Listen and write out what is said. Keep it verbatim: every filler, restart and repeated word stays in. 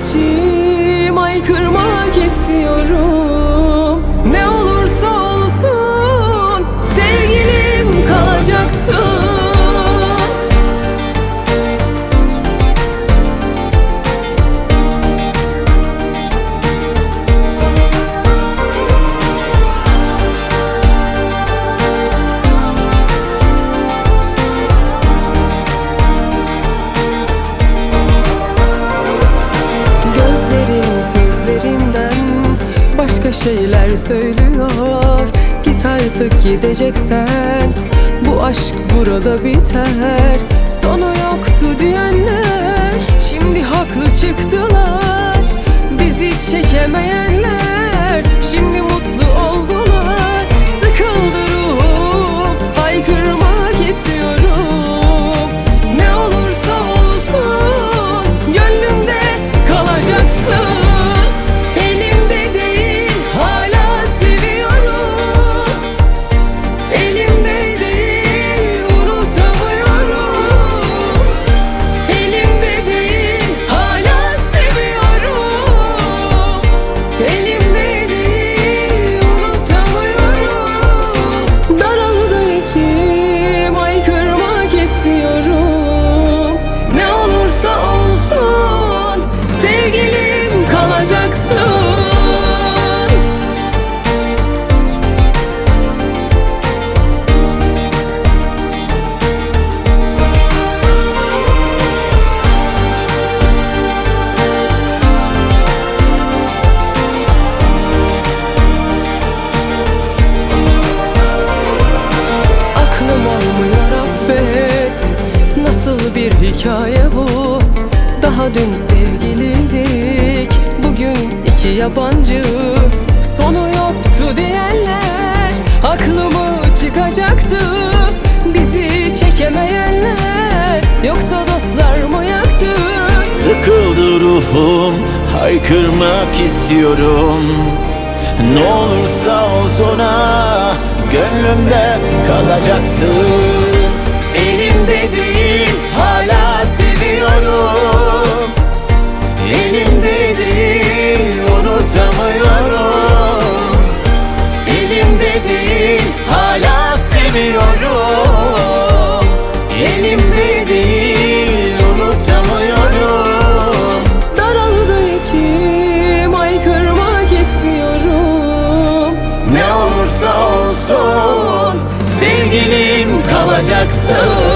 içim haykırmak istiyorum. Ne olursa olsun sevgilim kalacaksın. Sözlerinden başka şeyler söylüyor. Git artık gideceksen, bu aşk burada biter. Sonu yoktu diyenler şimdi haklı çıktılar. Bizi çekemeyenler şimdi mutlu oldular. Sıkıldı ruhum, haykırmak istiyorum. Ne olursa olsun gönlümde kalacaksın. Sevgilim kalacaksın. Aklım almıyor affet, nasıl bir hikaye bu? Daha dün sevgiliydik, bugün iki yabancı. Sonu yoktu diyenler aklımı çıkacaktı. Bizi çekemeyenler yoksa dostlar mı yaktı? Sıkıldı ruhum, haykırmak istiyorum. Ne olursa olsun ha, gönlümde kalacaksın. Elimde değil, hala seviyorum. Elimde değil, unutamıyorum. Elimde değil, hala seviyorum. Elimde değil, unutamıyorum. Daraldı içim, haykırmak istiyorum. Ne olursa olsun sevgilim kalacaksın.